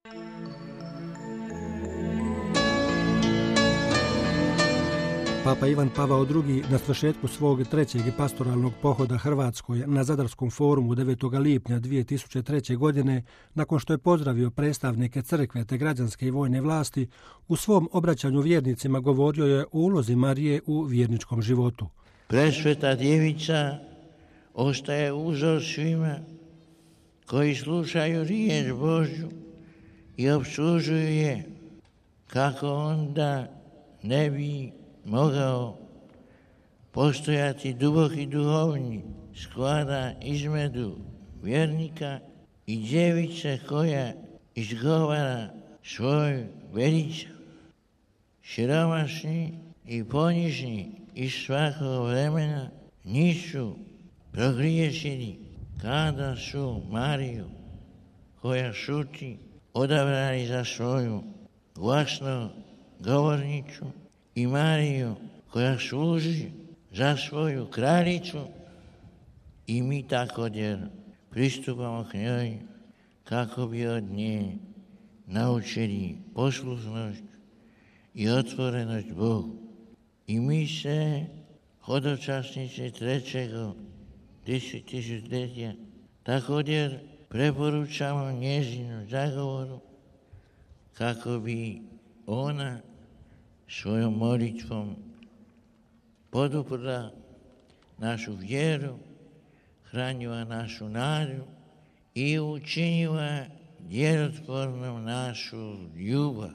Papa Ivan Pavao II. Na svršetku svog trećeg pastoralnog pohoda Hrvatskoj na Zadarskom forumu 9. lipnja 2003. godine, nakon što je pozdravio predstavnike crkve te građanske i vojne vlasti, u svom obraćanju vjernicima govorio je o ulozi Marije u vjerničkom životu. Presveta djevica ostaje uzor svima koji slušaju riječ Božju i opslužuju je, kako onda ne bi mogao postojati duboki duhovni sklada između vjernika i djevice koja izgovara svoju veliču. Siromašni i ponižni iz svakog vremena nisu progriješili kada su Mariju, koja šuti, odabrali za svoju glasnu govornicu, i Mariju, koja služi za svoju kraljicu, i mi također pristupamo k njoj kako bi od nje naučili poslušnost i otvorenost Bogu. I mi se, hodočasnici trećeg tisućljeća, također preporučamo njezinu zagovoru kako bi ona svojom molitvom poduprla našu vjeru, hranila našu nadu i učinila djelotvornom našu ljubav.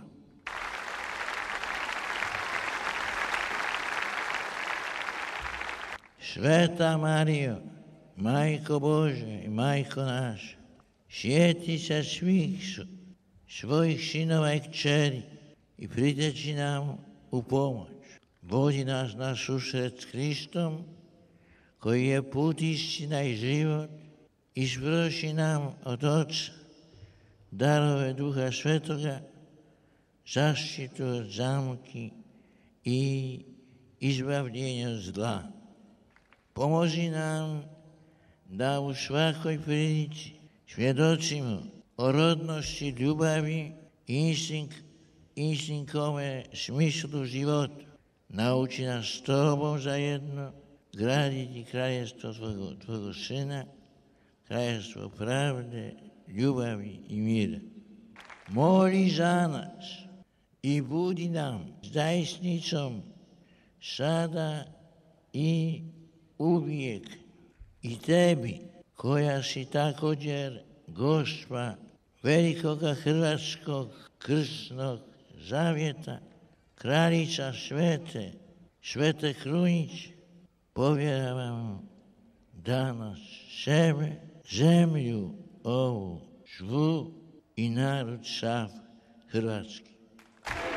Sveta Marijo, Majko Božja i Majko naša, sjeti se svih svojih sinova i kćeri i priđi nam u pomoć. Vodi nas na susret s Kristom, koji je put, istina i život, i sproši nam od Oca darove Duha Svetoga, zaštitu od zamki i izbavljenje od zla. Pomozi nam da u svakoj prilici svjedočimo o rodnosti, ljubavi i istinkome smislu života. Nauči nas s Tobom zajedno graditi kraljestvo Tvojeg Sina, kraljestvo pravde, ljubavi i mira. Moli za nas i budi nam zajednicom sada i uvijek, i Tebi, koja si također Gospa velikoga hrvatskog krsnog zavjeta, kraljica Svete Krunice, povjeravamo danas sebe, zemlju ovu, svu i narod sav hrvatski.